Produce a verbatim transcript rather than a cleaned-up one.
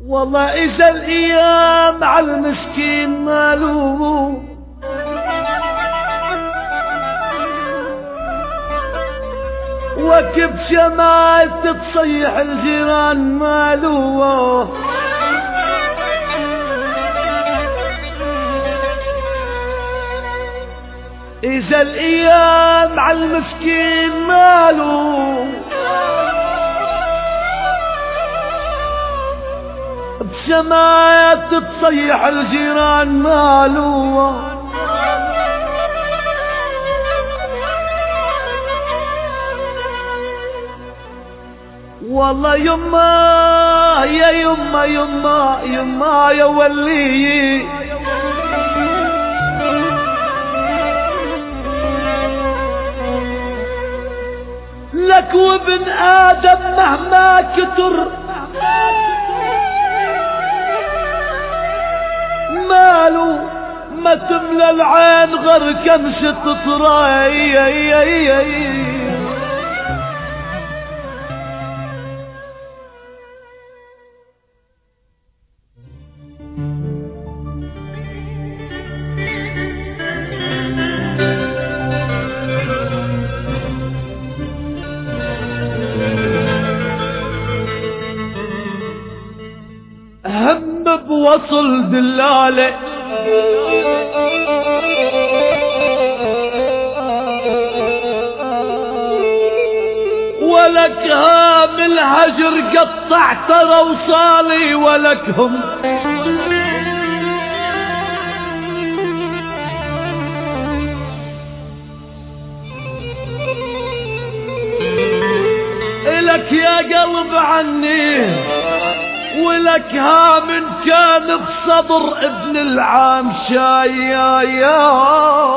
والله إذا الأيام عالمسكين مالو وكب شمال تصيح الجيران مالو إذا الأيام عالمسكين مالو بسمايات تصيح الجيران مالو والله يما يا يما يما يما يا ولي لك وابن آدم مهما كتر ماله ما تملى العين غير كمشة طراي. هم بوصل دلالة ولك هام الهجر قطعت روصالي ولك هم إلك يا قلب عني ولك هام كان بصدر ابن العام شايا يا